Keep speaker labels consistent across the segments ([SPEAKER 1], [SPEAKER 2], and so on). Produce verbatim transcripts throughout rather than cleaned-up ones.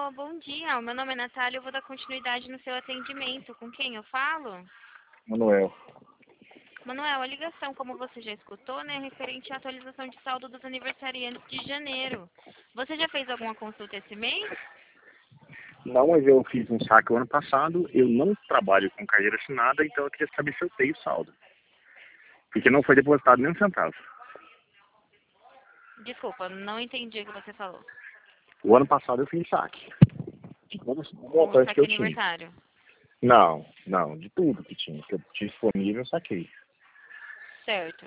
[SPEAKER 1] Alô, bom dia. O meu nome é Natália. Eu vou dar continuidade no seu atendimento. Com quem eu falo?
[SPEAKER 2] Manuel.
[SPEAKER 1] Manuel, a ligação, como você já escutou, né, é referente à atualização de saldo dos aniversariantes de janeiro. Você já fez alguma consulta esse mês?
[SPEAKER 2] Não, mas eu fiz um saque o ano passado, eu não trabalho com carteira assinada, então eu queria saber se eu tenho saldo. Porque não foi depositado nem um centavo.
[SPEAKER 1] Desculpa, não entendi o que você falou.
[SPEAKER 2] O ano passado eu fiz saque. De todos os
[SPEAKER 1] O
[SPEAKER 2] montantes que
[SPEAKER 1] saque
[SPEAKER 2] eu tinha.
[SPEAKER 1] aniversário.
[SPEAKER 2] Não, não, de tudo que tinha. Que eu tinha disponível, eu saquei.
[SPEAKER 1] Certo.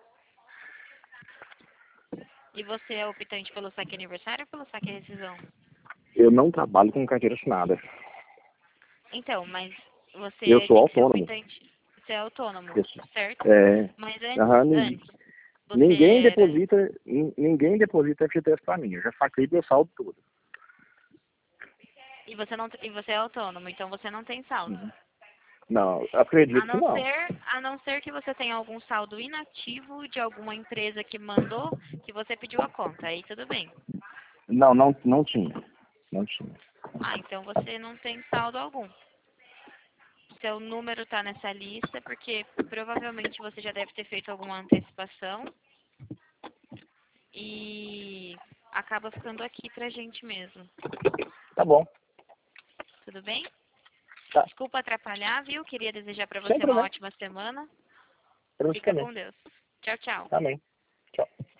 [SPEAKER 1] E você é optante pelo saque aniversário ou pelo saque rescisão?
[SPEAKER 2] Eu não trabalho com carteira assinada.
[SPEAKER 1] Então, mas
[SPEAKER 2] Eu
[SPEAKER 1] você
[SPEAKER 2] sou
[SPEAKER 1] disse ser
[SPEAKER 2] autônomo.
[SPEAKER 1] optante. Você é autônomo,
[SPEAKER 2] Eu sou-
[SPEAKER 1] certo?
[SPEAKER 2] É,
[SPEAKER 1] Mas antes,
[SPEAKER 2] aham, nin-
[SPEAKER 1] antes, você
[SPEAKER 2] ninguém
[SPEAKER 1] era...
[SPEAKER 2] deposita, nin- ninguém deposita F G T S pra mim. Eu já saquei meu saldo todo.
[SPEAKER 1] E você, não, e você é autônomo, então você não tem saldo.
[SPEAKER 2] Uhum. Não,
[SPEAKER 1] A
[SPEAKER 2] acredito que
[SPEAKER 1] não
[SPEAKER 2] não.
[SPEAKER 1] ser, a não ser que você tenha algum saldo inativo de alguma empresa que mandou, que você pediu a conta, aí tudo bem.
[SPEAKER 2] Não, não, não tinha. Não tinha.
[SPEAKER 1] Ah, então você não tem saldo algum. Seu número está nessa lista, porque provavelmente você já deve ter feito alguma antecipação e acaba ficando aqui pra gente mesmo.
[SPEAKER 2] Tá bom.
[SPEAKER 1] Tudo bem?
[SPEAKER 2] Tá.
[SPEAKER 1] Desculpa atrapalhar, viu? Queria desejar pra
[SPEAKER 2] Sem
[SPEAKER 1] você uma
[SPEAKER 2] problema.
[SPEAKER 1] ótima semana.
[SPEAKER 2] Pra você
[SPEAKER 1] Fica
[SPEAKER 2] também.
[SPEAKER 1] com Deus. Tchau, tchau.
[SPEAKER 2] Amém. Tchau.